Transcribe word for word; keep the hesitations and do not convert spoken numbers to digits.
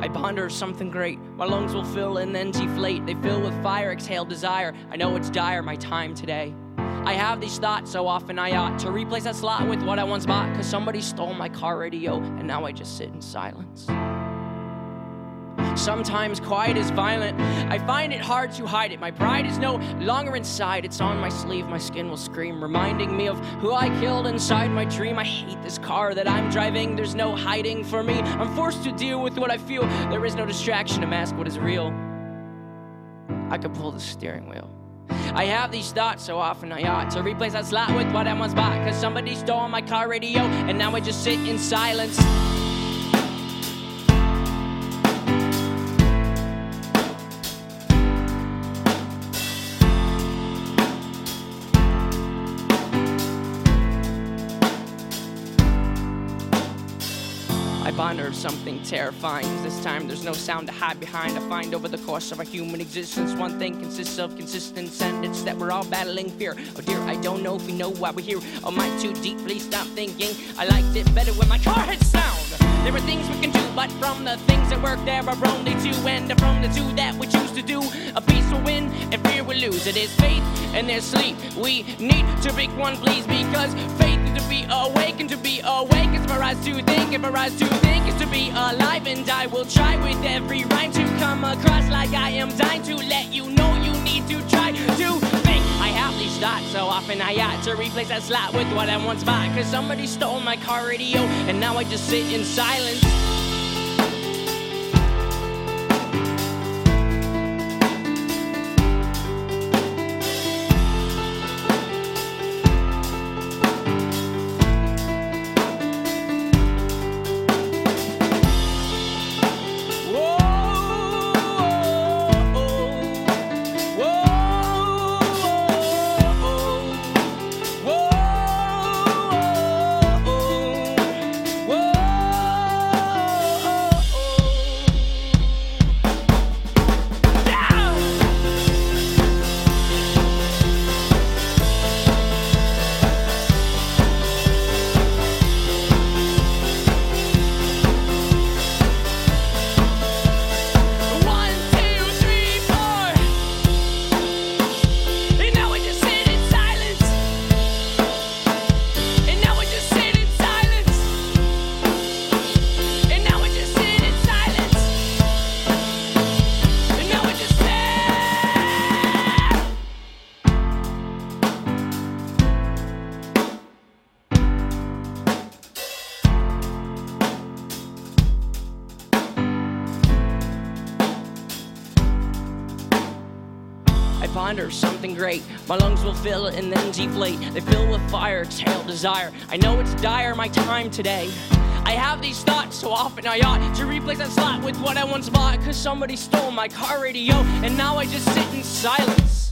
I ponder something great. My lungs will fill and then deflate. They fill with fire, exhale desire. I know it's dire, my time today. I have these thoughts so often I ought to replace that slot with what I once bought, cause somebody stole my car radio and now I just sit in silence. Sometimes quiet is violent. I find it hard to hide it. My pride is no longer inside. It's on my sleeve, my skin will scream, reminding me of who I killed inside my dream. I hate this car that I'm driving. There's no hiding for me. I'm forced to deal with what I feel. There is no distraction to mask what is real. I could pull the steering wheel. I have these thoughts so often I ought to replace that slot with what I once bought, cause somebody stole my car radio and now I just sit in silence. I ponder something terrifying, cause this time there's no sound to hide behind. I find over the course of our human existence, one thing consists of consistence, and it's that we're all battling fear. Oh dear, I don't know if we know why we're here. Oh, am I too deep? Please stop thinking. I liked it better when my car had sound. There are things we can do, but from the things that work there are only two, and from the two that we choose to do, a peace will win and fear will lose. It is faith and there's sleep. We need to pick one, please, because faith is to be awake, and to be awake is for us to think, and for us to think is to be alive. And I will try with every rhyme to come across like I am dying to let you know you need to try to think. I have these thoughts so often I ought to replace that slot with what I once bought, cause somebody stole my car radio and now I just sit in silence. I ponder something great. My lungs will fill and then deflate. They fill with fire, exhale desire. I know it's dire, my time today. I have these thoughts so often I ought to replace that slot with what I once bought, cause somebody stole my car radio and now I just sit in silence.